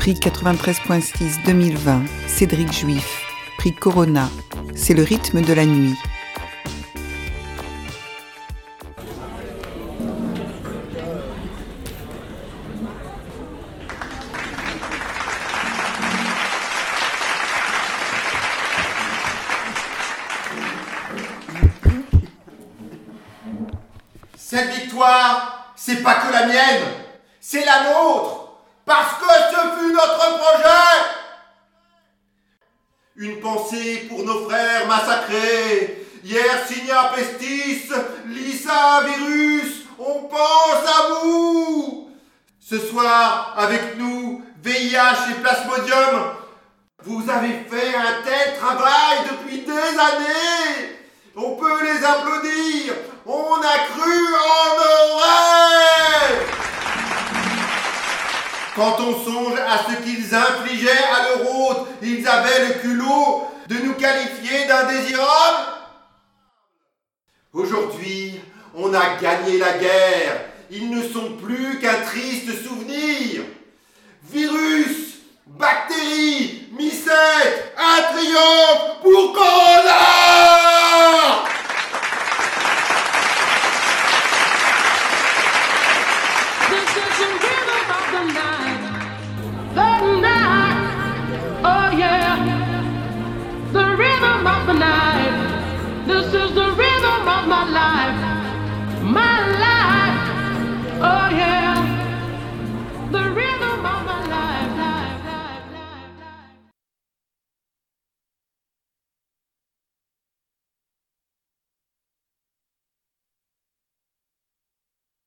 Prix 93.6 2020, Cédric Juif. Prix Corona, c'est le rythme de la nuit. Cette victoire, c'est pas que la mienne, c'est la nôtre, parce que ce fut notre projet. Une pensée pour nos frères massacrés, Yersinia pestis, Lissa virus, on pense à vous. Ce soir, avec nous, VIH et Plasmodium, vous avez fait un tel travail depuis des années. On peut les applaudir. On a cru en nos rêves. Quand on songe à ce qu'ils infligeaient à leur hôte, ils avaient le culot de nous qualifier d'indésirables. Aujourd'hui, on a gagné la guerre. Ils ne sont plus qu'un triste souvenir. Virus, bactéries, mycètes, un triomphe pour Corona! The searching rhythm of the night.